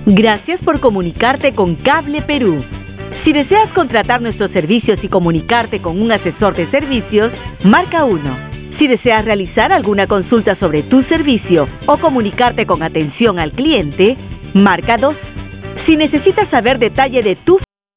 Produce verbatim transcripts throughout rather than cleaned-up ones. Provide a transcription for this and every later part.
Gracias por comunicarte con Cable Perú. Si deseas contratar nuestros servicios y comunicarte con un asesor de servicios, marca uno. Si deseas realizar alguna consulta sobre tu servicio o comunicarte con atención al cliente, marca dos. Si necesitas saber detalle de tu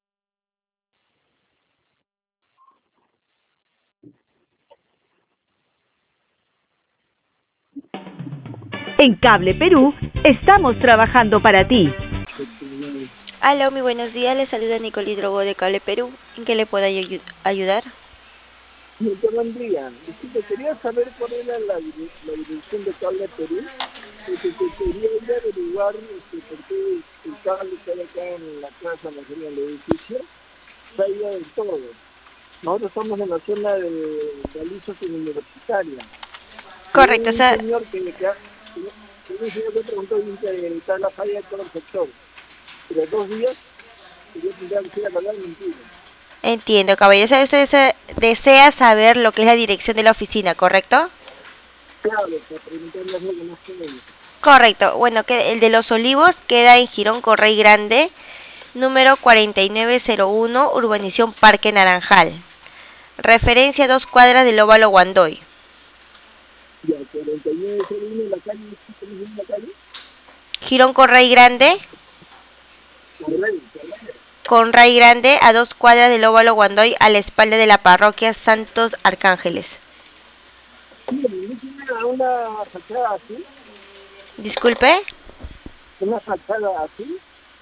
En Cable Perú, estamos trabajando para ti. Aló, muy buenos días, le saluda Nicole Hidrogo de Cable Perú. ¿En qué le puedo ayu- ayudar? Muy buen día. Disculpe, quería saber cuál era la, dire- la dirección de Cable Perú, porque que quería ir a averiguar este, por qué el cable que hay acá en la casa, en la zona del edificio, se ha ido del todo. Nosotros estamos en la zona de, de Alicia Universitaria. Correcto, o Hay un sea, señor que, que, ha- que un señor que preguntó y que está la falla de todo el sector. Pero dos días, que yo tendría que ir a hablar mentira. entiendo, caballero. O sea, usted desea desea saber lo que es la dirección de la oficina, ¿correcto? Claro, para preguntarle algo más que ellos. Correcto. Bueno, que el de Los Olivos queda en Girón Correy Grande, número cuarenta y nueve cero uno, urbanización Parque Naranjal. Referencia a dos cuadras del Óvalo Guandoy. Ya, cuarenta y nueve cero uno en la calle, ¿cómo se llama la calle? Girón Correy Grande, Correy, Correy. Conray Grande, a dos cuadras del Óvalo Guandoy, a la espalda de la parroquia Santos Arcángeles. Sí, ¿no tiene una fachada así? Disculpe, ¿Una fachada así?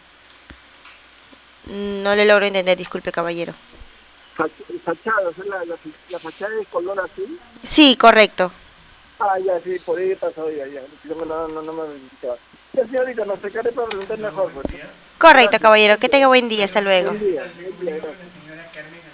no le logro entender, disculpe, caballero. Fach- Fachada, o sea, la, la, la fachada de color azul. Sí, correcto. Ah, ya, sí, por ahí he pasado ya, ya. Yo me- no, no, no me identificaba. Ya, señorita, nos acercaré para preguntar mejor, pues. Correcto, Gracias. caballero. Que tenga buen día. Hasta luego. Buen día, buen día, gracias.